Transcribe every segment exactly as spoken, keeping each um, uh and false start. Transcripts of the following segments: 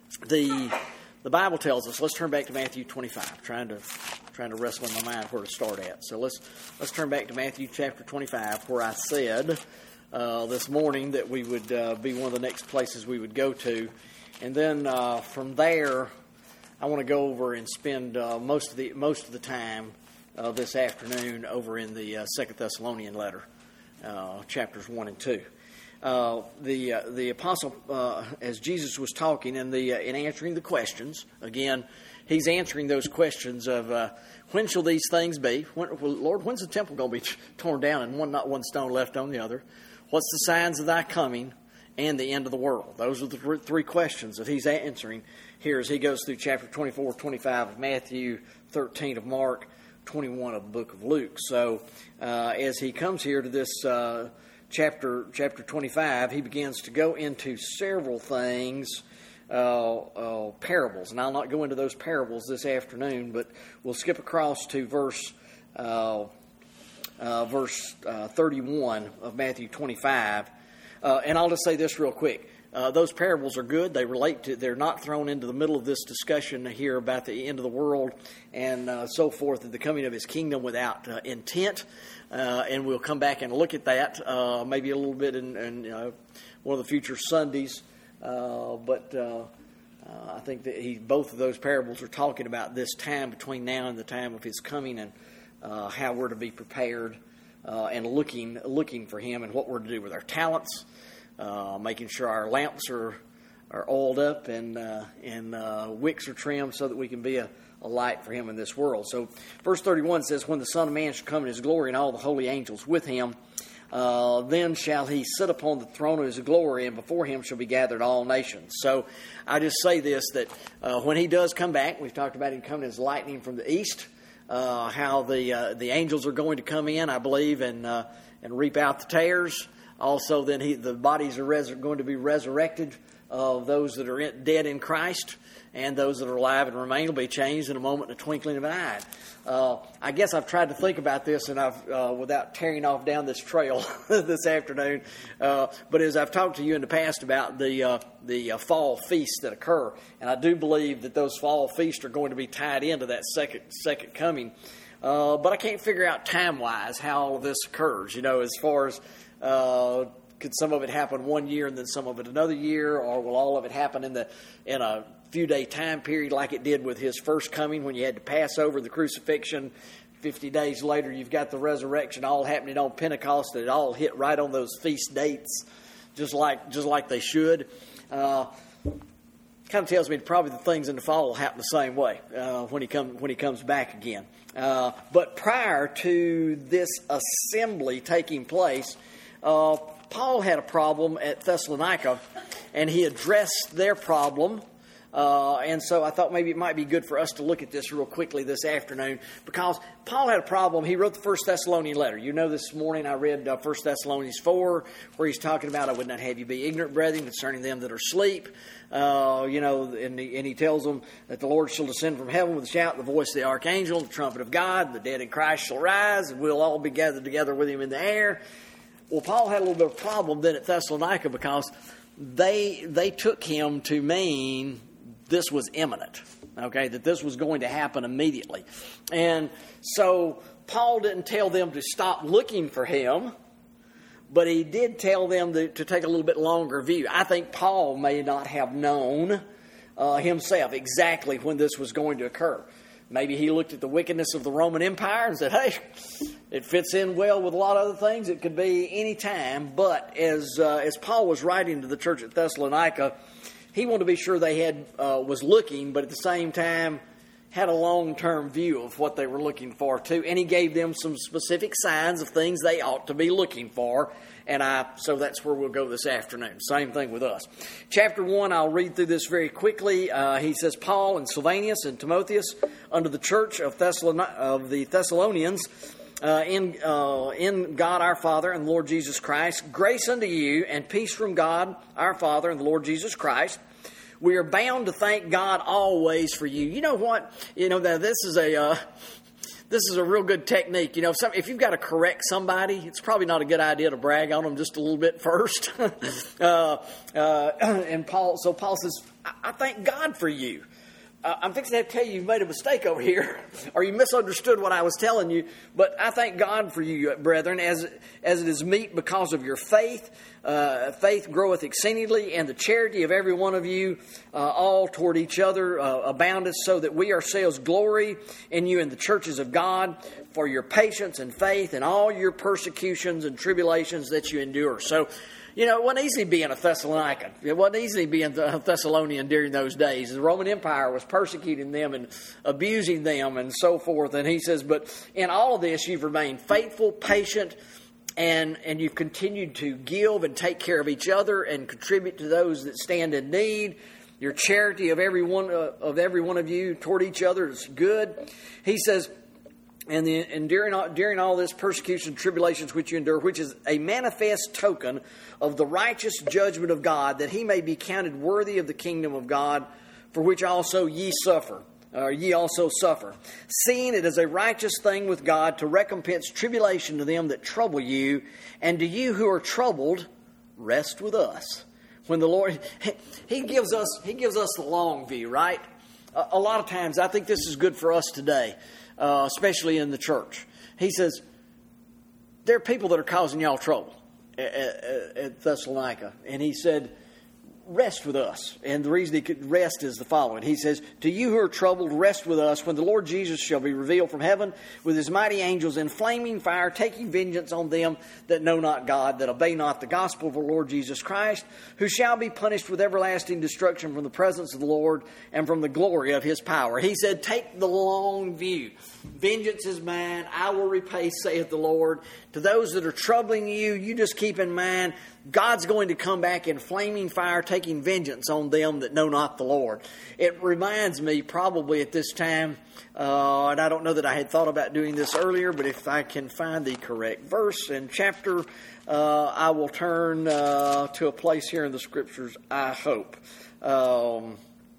the the Bible tells us. Let's turn back to Matthew twenty-five. Trying to trying to wrestle in my mind where to start at. So let's let's turn back to Matthew chapter twenty-five, where I said uh, this morning that we would uh, be one of the next places we would go to, and then uh, from there, I want to go over and spend uh, most of the most of the time uh, this afternoon over in the uh, Second Thessalonian letter, uh, chapters one and two. Uh, the uh, the apostle, uh, as Jesus was talking and the uh, in answering the questions, again, he's answering those questions of uh, when shall these things be? When, well, Lord, when's the temple going to be torn down and one not one stone left on the other? What's the signs of thy coming and the end of the world? Those are the three questions that he's answering here as he goes through chapter twenty-four, twenty-five of Matthew, thirteen of Mark, twenty-one of the book of Luke. So uh, as he comes here to this uh, chapter chapter twenty-five, he begins to go into several things, uh, uh, parables. And I'll not go into those parables this afternoon, but we'll skip across to verse uh, uh, verse uh, thirty-one of Matthew twenty-five. Uh, and I'll just say this real quick. Uh, those parables are good. They relate to, they're not thrown into the middle of this discussion here about the end of the world and uh, so forth, and the coming of his kingdom without uh, intent. Uh, and we'll come back and look at that uh, maybe a little bit in, in uh, one of the future Sundays. Uh, but uh, uh, I think that he, both of those parables are talking about this time between now and the time of his coming, and uh, how we're to be prepared uh, and looking looking for him, and what we're to do with our talents. Uh, making sure our lamps are are oiled up and uh, and uh, wicks are trimmed so that we can be a, a light for him in this world. So verse thirty-one says, when the Son of Man shall come in his glory and all the holy angels with him, uh, then shall he sit upon the throne of his glory, and before him shall be gathered all nations. So I just say this, that uh, when he does come back, we've talked about him coming as lightning from the east, uh, how the uh, the angels are going to come in, I believe, and uh, and reap out the tares. Also, then he, the bodies are res- going to be resurrected of those that are in, dead in Christ, and those that are alive and remain will be changed in a moment, in a twinkling of an eye. Uh, I guess I've tried to think about this, and I've uh, without tearing off down this trail this afternoon. Uh, but as I've talked to you in the past about the uh, the uh, fall feasts that occur, and I do believe that those fall feasts are going to be tied into that second second coming. Uh, but I can't figure out time-wise how all of this occurs. You know, as far as Uh, could some of it happen one year and then some of it another year, or will all of it happen in the in a few day time period like it did with his first coming when you had the Passover, the crucifixion? Fifty days later, you've got the resurrection, all happening on Pentecost. That it all hit right on those feast dates, just like just like they should. Uh, kind of tells me probably the things in the fall will happen the same way uh, when he come when he comes back again. Uh, but prior to this assembly taking place, Uh, Paul had a problem at Thessalonica, and he addressed their problem. Uh, and so I thought maybe it might be good for us to look at this real quickly this afternoon, because Paul had a problem. He wrote the First Thessalonian letter. You know, this morning I read uh, First Thessalonians four, where he's talking about, I would not have you be ignorant, brethren, concerning them that are asleep. Uh, you know, and he, and he tells them that the Lord shall descend from heaven with a shout, the voice of the archangel, the trumpet of God, and the dead in Christ shall rise, and we'll all be gathered together with him in the air. Well, Paul had a little bit of a problem then at Thessalonica, because they they took him to mean this was imminent, okay, that this was going to happen immediately. And so Paul didn't tell them to stop looking for him, but he did tell them to, to take a little bit longer view. I think Paul may not have known uh, himself exactly when this was going to occur. Maybe he looked at the wickedness of the Roman Empire and said, hey, it fits in well with a lot of other things. It could be any time. But as uh, as Paul was writing to the church at Thessalonica, he wanted to be sure they had uh, was looking, but at the same time had a long-term view of what they were looking for too. And he gave them some specific signs of things they ought to be looking for. And I, so that's where we'll go this afternoon. Same thing with us. Chapter one, I'll read through this very quickly. Uh, he says, Paul and Silvanus and Timotheus, under the church of, Thessalon- of the Thessalonians, uh, in, uh, in God our Father and the Lord Jesus Christ, grace unto you and peace from God our Father and the Lord Jesus Christ. We are bound to thank God always for you. You know what? You know, that this is a... Uh, This is a real good technique. You know, if, some, if you've got to correct somebody, it's probably not a good idea to brag on them just a little bit first. uh, uh, and Paul, so Paul says, I, I thank God for you. Uh, I'm fixing to have to tell you you've made a mistake over here, or you misunderstood what I was telling you. But I thank God for you, brethren, as as it is meet because of your faith. Uh, faith groweth exceedingly, and the charity of every one of you, uh, all toward each other, uh, aboundeth, so that we ourselves glory in you in the churches of God for your patience and faith and all your persecutions and tribulations that you endure. So, you know, it wasn't easy being a Thessalonican. It wasn't easy being a Thessalonian during those days. The Roman Empire was persecuting them and abusing them and so forth. And he says, but in all of this, you've remained faithful, patient, and and you've continued to give and take care of each other and contribute to those that stand in need. Your charity of every one, uh, of every one of you toward each other is good. He says, And, the, and during, all, during all this persecution and tribulations which you endure, which is a manifest token of the righteous judgment of God, that he may be counted worthy of the kingdom of God, for which also ye suffer, or ye also suffer. Seeing it is a righteous thing with God to recompense tribulation to them that trouble you, and to you who are troubled, rest with us. When the Lord, he gives us, he gives us the long view, right? A, a lot of times, I think this is good for us today. Uh, especially in the church. He says, there are people that are causing y'all trouble at, at, at Thessalonica. And he said, rest with us. And the reason he could rest is the following. He says, to you who are troubled, rest with us when the Lord Jesus shall be revealed from heaven with his mighty angels in flaming fire, taking vengeance on them that know not God, that obey not the gospel of our Lord Jesus Christ, who shall be punished with everlasting destruction from the presence of the Lord and from the glory of his power. He said, take the long view. Vengeance is mine, I will repay, saith the Lord. To those that are troubling you, you just keep in mind, God's going to come back in flaming fire, taking vengeance on them that know not the Lord. It reminds me probably at this time, uh, and I don't know that I had thought about doing this earlier, but if I can find the correct verse and chapter, uh, I will turn uh, to a place here in the Scriptures, I hope. Um,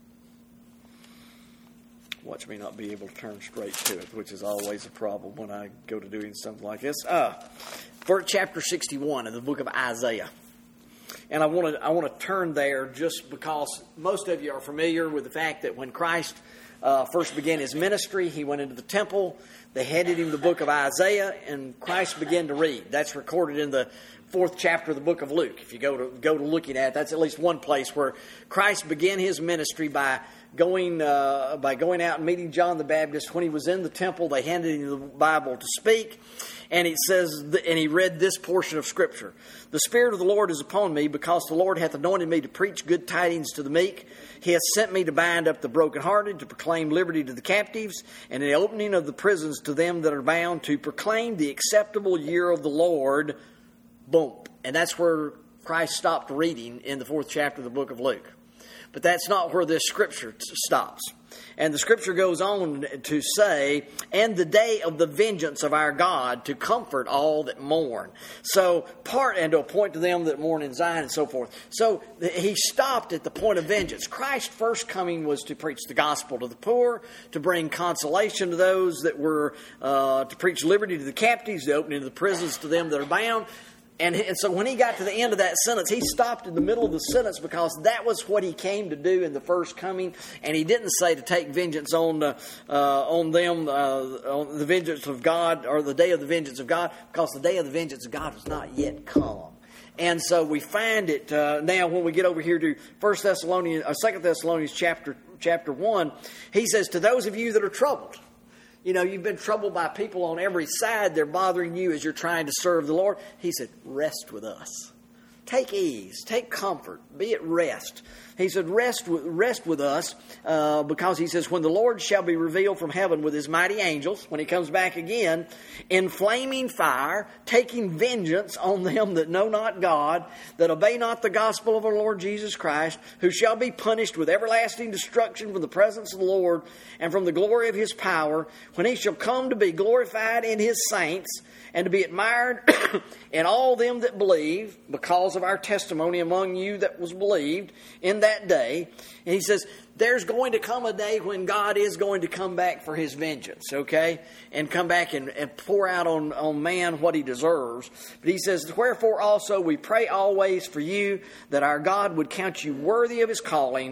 watch me not be able to turn straight to it, which is always a problem when I go to doing something like this. Uh, for chapter sixty-one in the book of Isaiah. And I want to I want to turn there just because most of you are familiar with the fact that when Christ uh, first began his ministry, he went into the temple. They handed him the book of Isaiah, and Christ began to read. That's recorded in the fourth chapter of the book of Luke. If you go to go to looking at it, that's at least one place where Christ began his ministry by going uh, by going out and meeting John the Baptist. When he was in the temple, they handed him the Bible to speak. And it says, and he read this portion of Scripture. The Spirit of the Lord is upon me, because the Lord hath anointed me to preach good tidings to the meek. He hath sent me to bind up the brokenhearted, to proclaim liberty to the captives, and the opening of the prisons to them that are bound, to proclaim the acceptable year of the Lord. Boom. And that's where Christ stopped reading in the fourth chapter of the book of Luke. But that's not where this Scripture stops. And the Scripture goes on to say, and the day of the vengeance of our God, to comfort all that mourn. So, part, and to appoint to them that mourn in Zion, and so forth. So, he stopped at the point of vengeance. Christ's first coming was to preach the gospel to the poor, to bring consolation to those that were, uh, to preach liberty to the captives, the opening of the prisons to them that are bound. And, and so when he got to the end of that sentence, he stopped in the middle of the sentence, because that was what he came to do in the first coming. And he didn't say to take vengeance on uh, uh, on them, uh, on the vengeance of God, or the day of the vengeance of God, because the day of the vengeance of God has not yet come. And so we find it uh, now when we get over here to First Thessalonians, or Second Thessalonians chapter chapter one. He says, to those of you that are troubled. You know, you've been troubled by people on every side. They're bothering you as you're trying to serve the Lord. He said, rest with us. Take ease. Take comfort. Be at rest. He said, rest with, rest with us, uh, because he says, when the Lord shall be revealed from heaven with his mighty angels, when he comes back again, in flaming fire, taking vengeance on them that know not God, that obey not the gospel of our Lord Jesus Christ, who shall be punished with everlasting destruction from the presence of the Lord and from the glory of his power, when he shall come to be glorified in his saints, and to be admired in all them that believe, because of our testimony among you that was believed in that day. And he says, there's going to come a day when God is going to come back for his vengeance, okay? And come back and, and pour out on, on man what he deserves. But he says, wherefore also we pray always for you, that our God would count you worthy of his calling,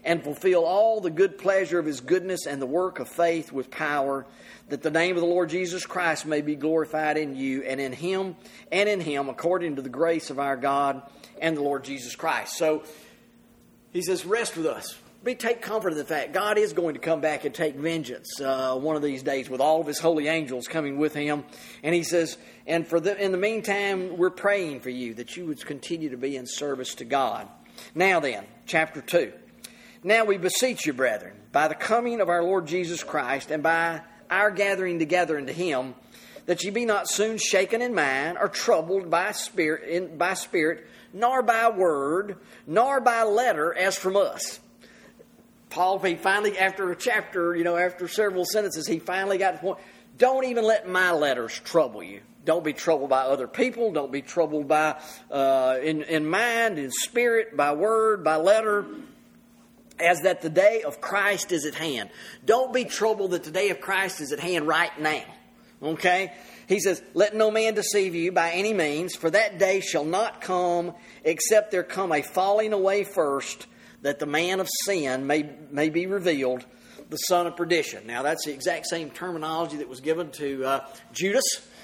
and fulfill all the good pleasure of his goodness and the work of faith with power, that the name of the Lord Jesus Christ may be glorified in you and in him and in him according to the grace of our God and the Lord Jesus Christ. So he says, rest with us. Be take comfort in the fact God is going to come back and take vengeance uh, one of these days with all of his holy angels coming with him. And he says, and for the, in the meantime, we're praying for you that you would continue to be in service to God. Now then, chapter two. Now we beseech you, brethren, by the coming of our Lord Jesus Christ and by our gathering together unto him, that ye be not soon shaken in mind or troubled by spirit, in, by spirit, nor by word, nor by letter as from us. Paul, he finally, after a chapter, you know, after several sentences, he finally got to the point, don't even let my letters trouble you. Don't be troubled by other people. Don't be troubled by, uh, in, in mind, in spirit, by word, by letter, as that the day of Christ is at hand. Don't be troubled that the day of Christ is at hand right now. Okay? He says, let no man deceive you by any means, for that day shall not come except there come a falling away first, that the man of sin may, may be revealed, the son of perdition. Now, that's the exact same terminology that was given to uh, Judas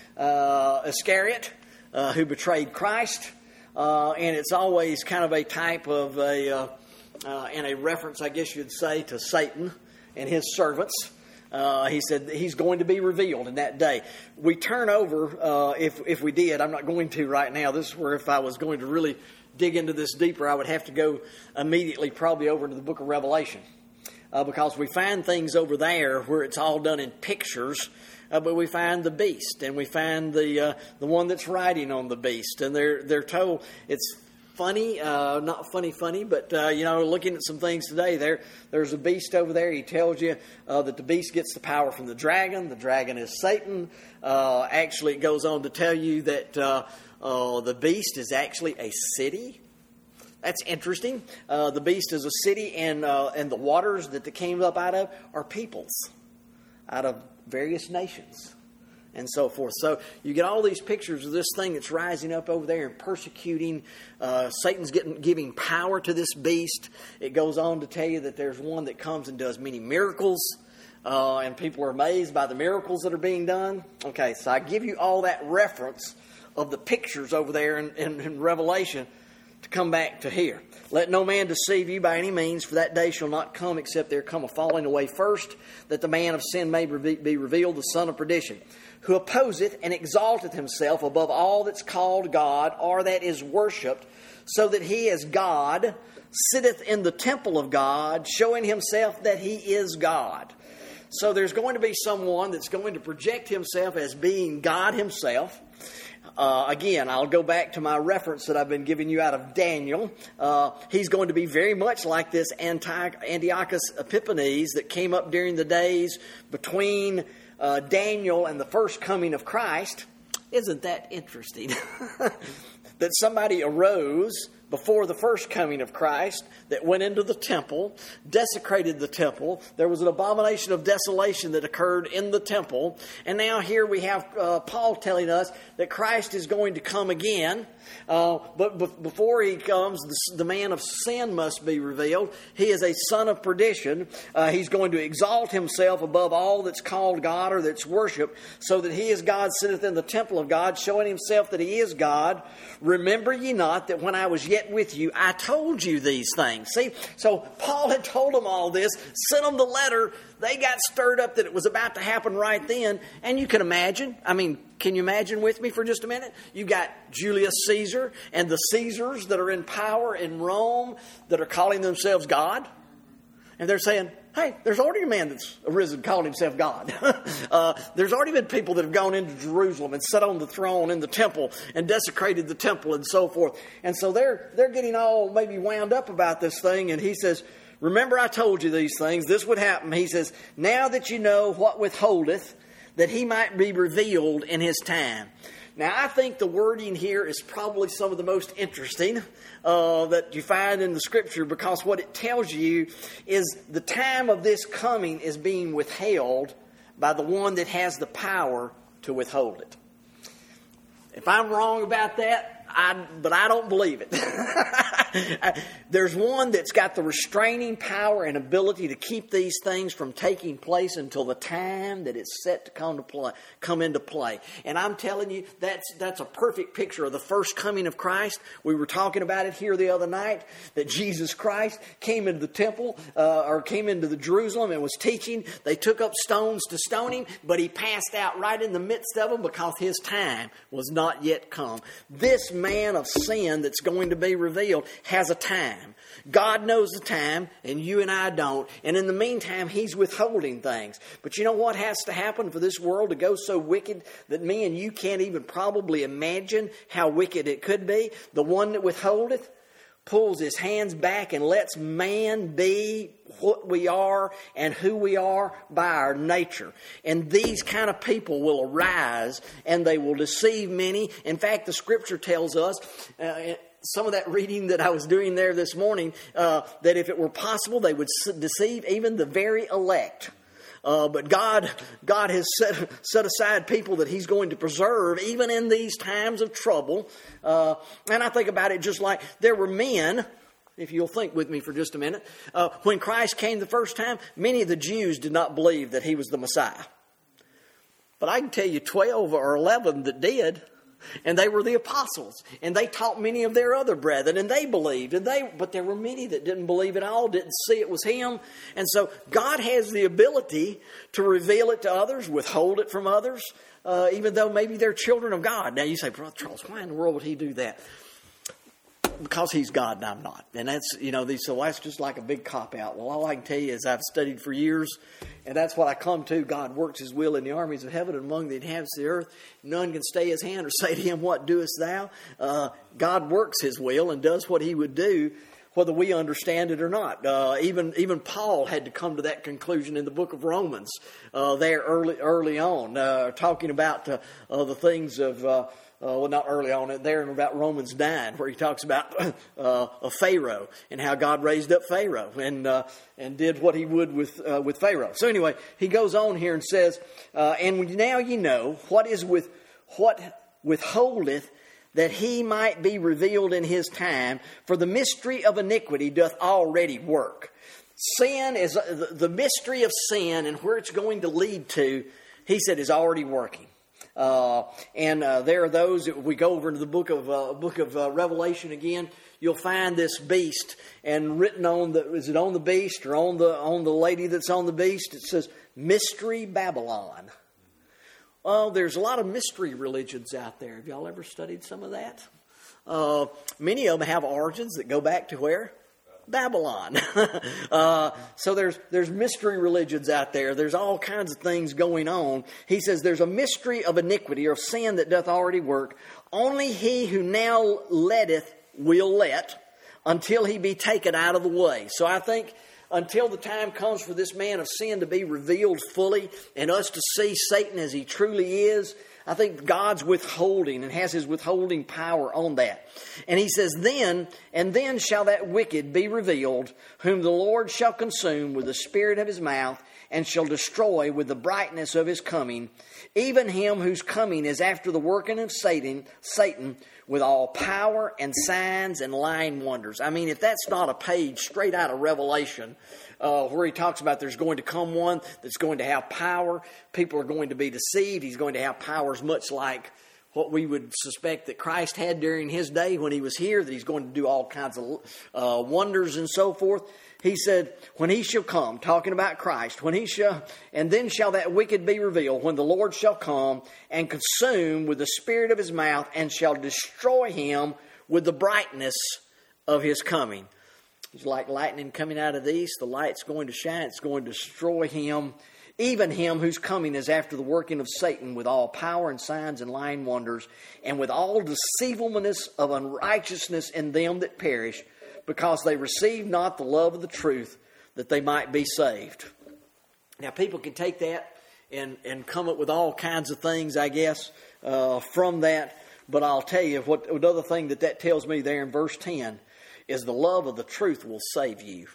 uh, Iscariot, uh, who betrayed Christ. Uh, and it's always kind of a type of a, uh, uh, and a reference, I guess you'd say, to Satan and his servants. Uh, he said he's going to be revealed in that day. We turn over, uh, if if we did, I'm not going to right now. This is where if I was going to really dig into this deeper, I would have to go immediately probably over to the book of Revelation. Uh, because we find things over there where it's all done in pictures, uh, but we find the beast and we find the uh, the one that's riding on the beast, and they're they're told it's funny, uh, not funny, funny, but uh, you know, looking at some things today, there there's a beast over there. He tells you uh, that the beast gets the power from the dragon. The dragon is Satan. Uh, actually, it goes on to tell you that uh, uh, the beast is actually a city. That's interesting. Uh, the beast is a city, and uh, and the waters that it came up out of are peoples, out of various nations, and so forth. So you get all these pictures of this thing that's rising up over there and persecuting. Uh, Satan's getting giving power to this beast. It goes on to tell you that there's one that comes and does many miracles, uh, and people are amazed by the miracles that are being done. Okay, so I give you all that reference of the pictures over there in, in, in Revelation, to come back to here. Let no man deceive you by any means, for that day shall not come except there come a falling away first, that the man of sin may be revealed, the son of perdition, who opposeth and exalteth himself above all that's called God, or that is worshipped, so that he as God sitteth in the temple of God, showing himself that he is God. So there's going to be someone that's going to project himself as being God himself. Uh, again, I'll go back to my reference that I've been giving you out of Daniel. Uh, he's going to be very much like this Antiochus Epiphanes that came up during the days between uh, Daniel and the first coming of Christ. Isn't that interesting? That somebody arose before the first coming of Christ that went into the temple, desecrated the temple. There was an abomination of desolation that occurred in the temple. And now here we have uh, Paul telling us that Christ is going to come again. Uh, but be- before he comes, the, the man of sin must be revealed. He is a son of perdition. Uh, he's going to exalt himself above all that's called God or that's worshipped, so that he as God sitteth in the temple of God, showing himself that he is God. Remember ye not that when I was yet with you, I told you these things. See, so Paul had told them all this, sent them the letter. They got stirred up that it was about to happen right then. And you can imagine, I mean, can you imagine with me for just a minute? You got Julius Caesar and the Caesars that are in power in Rome that are calling themselves God. And they're saying, hey, there's already a man that's arisen calling himself God. uh, there's already been people that have gone into Jerusalem and sat on the throne in the temple and desecrated the temple and so forth. And so they're they're getting all maybe wound up about this thing. And he says, remember I told you these things. This would happen. He says, now that you know what withholdeth, that he might be revealed in his time. Now, I think the wording here is probably some of the most interesting uh, that you find in the Scripture, because what it tells you is the time of this coming is being withheld by the one that has the power to withhold it. If I'm wrong about that, I, but I don't believe it. There's one that's got the restraining power and ability to keep these things from taking place until the time that it's set to come to play, come into play. And I'm telling you, that's that's a perfect picture of the first coming of Christ. We were talking about it here the other night, that Jesus Christ came into the temple, uh, or came into the Jerusalem and was teaching. They took up stones to stone him, but he passed out right in the midst of them because his time was not yet come. This man of sin that's going to be revealed has a time. God knows the time, and you and I don't. And in the meantime, He's withholding things. But you know what has to happen for this world to go so wicked that me and you can't even probably imagine how wicked it could be? The one that withholdeth pulls his hands back and lets man be what we are and who we are by our nature. And these kind of people will arise and they will deceive many. In fact, the Scripture tells us, uh, some of that reading that I was doing there this morning, uh, that if it were possible, they would deceive even the very elect. Uh, but God, God has set, set aside people that He's going to preserve even in these times of trouble. Uh, and I think about it just like there were men, if you'll think with me for just a minute, uh, when Christ came the first time, many of the Jews did not believe that He was the Messiah. But I can tell you twelve or eleven that did. And they were the apostles, and they taught many of their other brethren, and they believed, and they, but there were many that didn't believe at all, didn't see it was Him. And so God has the ability to reveal it to others, withhold it from others, uh, even though maybe they're children of God. Now you say, Brother Charles, why in the world would He do that? Because He's God and I'm not. And that's, you know, these, so that's just like a big cop-out. Well, all I can tell you is I've studied for years, and that's what I come to. God works His will in the armies of heaven and among the inhabitants of the earth. None can stay His hand or say to Him, what doest thou? Uh, God works His will and does what He would do, whether we understand it or not. Uh, even even Paul had to come to that conclusion in the book of Romans uh, there early early on, uh, talking about uh, uh, the things of... Uh, Uh, well, not early on, there in about Romans nine, where he talks about uh, a Pharaoh and how God raised up Pharaoh and uh, and did what He would with uh, with Pharaoh. So anyway, he goes on here and says, uh, "And now ye know what is with what withholdeth, that He might be revealed in His time. For the mystery of iniquity doth already work." Sin is uh, the mystery of sin and where it's going to lead to. He said is already working. Uh, and uh, there are those, if we go over into the book of uh, book of uh, Revelation again, you'll find this beast, and written on the, is it on the beast or on the on the lady that's on the beast? It says, Mystery Babylon. Oh, there's a lot of mystery religions out there. Have y'all ever studied some of that? Uh, many of them have origins that go back to where? Babylon. uh, so there's there's mystery religions out there. There's all kinds of things going on. He says there's a mystery of iniquity or of sin that doth already work. Only he who now letteth will let until he be taken out of the way. So I think until the time comes for this man of sin to be revealed fully and us to see Satan as he truly is, I think God's withholding and has His withholding power on that. And He says, then, and then shall that wicked be revealed, whom the Lord shall consume with the spirit of His mouth, and shall destroy with the brightness of His coming, even him whose coming is after the working of Satan, Satan, with all power and signs and lying wonders. I mean, if that's not a page straight out of Revelation, uh, where he talks about there's going to come one that's going to have power, people are going to be deceived, He's going to have powers much like what we would suspect that Christ had during His day when He was here, that He's going to do all kinds of uh, wonders and so forth. He said, when He shall come, talking about Christ, when He shall, and then shall that wicked be revealed, when the Lord shall come and consume with the spirit of His mouth, and shall destroy him with the brightness of His coming. It's like lightning coming out of the east. The light's going to shine. It's going to destroy him, even him whose coming is after the working of Satan, with all power and signs and lying wonders, and with all deceivableness of unrighteousness in them that perish, because they receive not the love of the truth, that they might be saved. Now, people can take that and, and come up with all kinds of things, I guess, uh, from that. But I'll tell you, what another thing that that tells me there in verse ten is the love of the truth will save you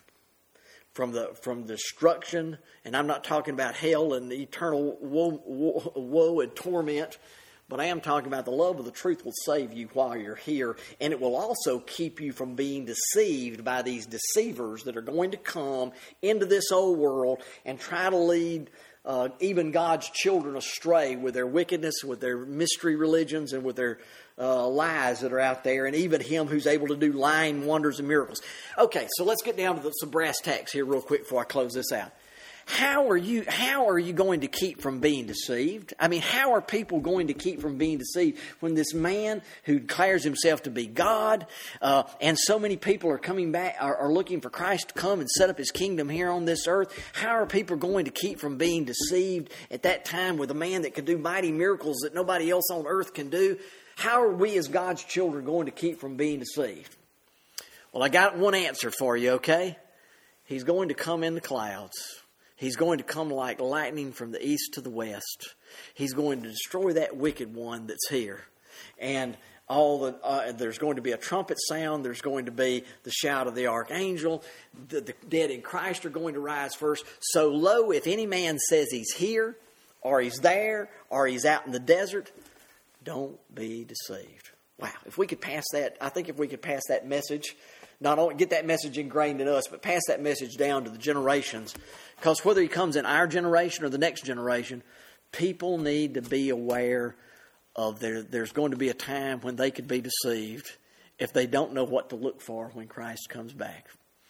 from the from destruction. And I'm not talking about hell and eternal woe, woe, woe and torment, But I am talking about the love of the truth will save you while you're here, and it will also keep you from being deceived by these deceivers that are going to come into this old world and try to lead uh, even God's children astray with their wickedness, with their mystery religions, and with their uh, lies that are out there, and even him who's able to do lying wonders and miracles. Okay, so let's get down to the, some brass tacks here real quick before I close this out. How are you, how are you going to keep from being deceived? I mean, how are people going to keep from being deceived when this man who declares himself to be God, uh, and so many people are coming back, are, are looking for Christ to come and set up his kingdom here on this earth? How are people going to keep from being deceived at that time with a man that can do mighty miracles that nobody else on earth can do? How are we as God's children going to keep from being deceived? Well, I got one answer for you, okay? He's going to come in the clouds. He's going to come like lightning from the east to the west. He's going to destroy that wicked one that's here. And all the uh, there's going to be a trumpet sound. There's going to be the shout of the archangel. The, the dead in Christ are going to rise first. So lo, if any man says he's here, or he's there, or he's out in the desert, don't be deceived. Wow, if we could pass that, I think if we could pass that message, not only get that message ingrained in us, but pass that message down to the generations. Because whether he comes in our generation or the next generation, people need to be aware of there. There's going to be a time when they could be deceived if they don't know what to look for when Christ comes back.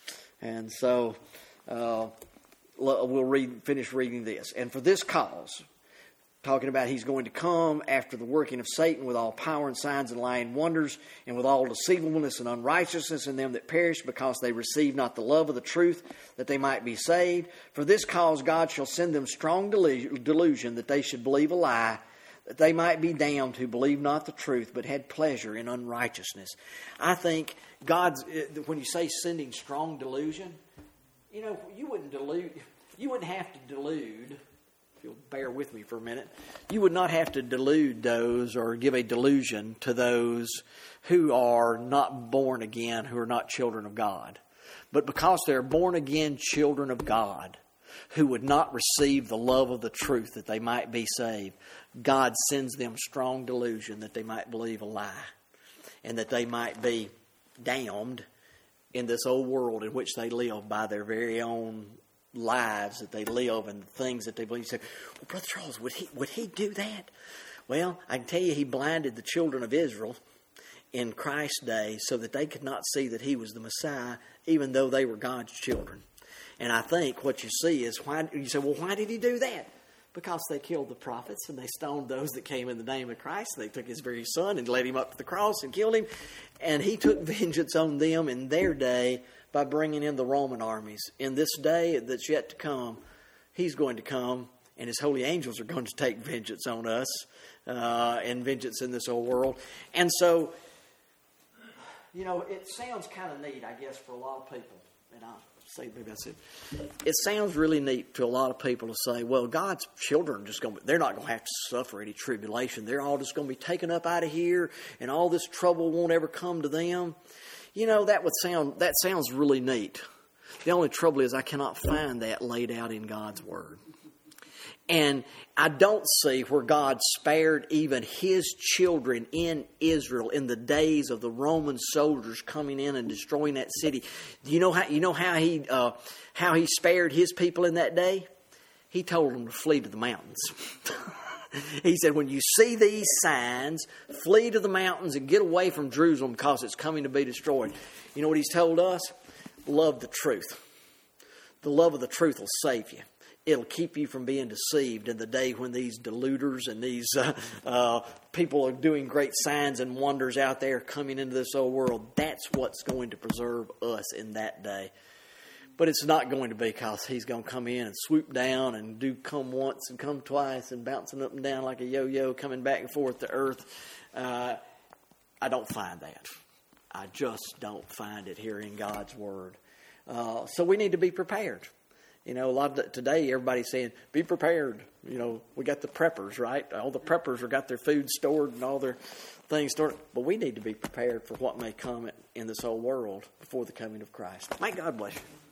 And so uh, we'll read, finish reading this. And for this cause, talking about he's going to come after the working of Satan with all power and signs and lying wonders, and with all deceivableness and unrighteousness in them that perish, because they receive not the love of the truth, that they might be saved. For this cause God shall send them strong delusion, that they should believe a lie, that they might be damned who believe not the truth, but had pleasure in unrighteousness. I think God's, when you say sending strong delusion, you know, you wouldn't delude, you wouldn't have to delude. If you'll bear with me for a minute, you would not have to delude those or give a delusion to those who are not born again, who are not children of God. But because they're born again children of God, who would not receive the love of the truth that they might be saved, God sends them strong delusion that they might believe a lie and that they might be damned in this old world in which they live by their very own lives that they live and the things that they believe. You say, well, Brother Charles, would he would he do that? Well, I can tell you he blinded the children of Israel in Christ's day so that they could not see that he was the Messiah, even though they were God's children. And I think what you see is, why you say, well, why did he do that? Because they killed the prophets and they stoned those that came in the name of Christ. They took his very son and led him up to the cross and killed him. And he took vengeance on them in their day by bringing in the Roman armies. In this day that's yet to come, he's going to come, and his holy angels are going to take vengeance on us uh, and vengeance in this old world. And so, you know, it sounds kind of neat, I guess, for a lot of people. And I'll say, maybe I said, it sounds really neat to a lot of people to say, well, God's children are just going to, they're not going to have to suffer any tribulation. They're all just going to be taken up out of here, and all this trouble won't ever come to them. You know, that would sound, that sounds really neat. The only trouble is I cannot find that laid out in God's Word. And I don't see where God spared even his children in Israel in the days of the Roman soldiers coming in and destroying that city. Do you know how, you know how he, uh, how he spared his people in that day? He told them to flee to the mountains. He said, when you see these signs, flee to the mountains and get away from Jerusalem because it's coming to be destroyed. You know what he's told us? Love the truth. The love of the truth will save you. It'll keep you from being deceived in the day when these deluders and these uh, uh, people are doing great signs and wonders out there coming into this old world. That's what's going to preserve us in that day. But it's not going to be because he's going to come in and swoop down and do come once and come twice and bouncing up and down like a yo-yo, coming back and forth to earth. Uh, I don't find that. I just don't find it here in God's Word. Uh, so we need to be prepared. You know, a lot of the, today everybody's saying, be prepared. You know, we got the preppers, right? All the preppers have got their food stored and all their things stored. But we need to be prepared for what may come in this whole world before the coming of Christ. May God bless you.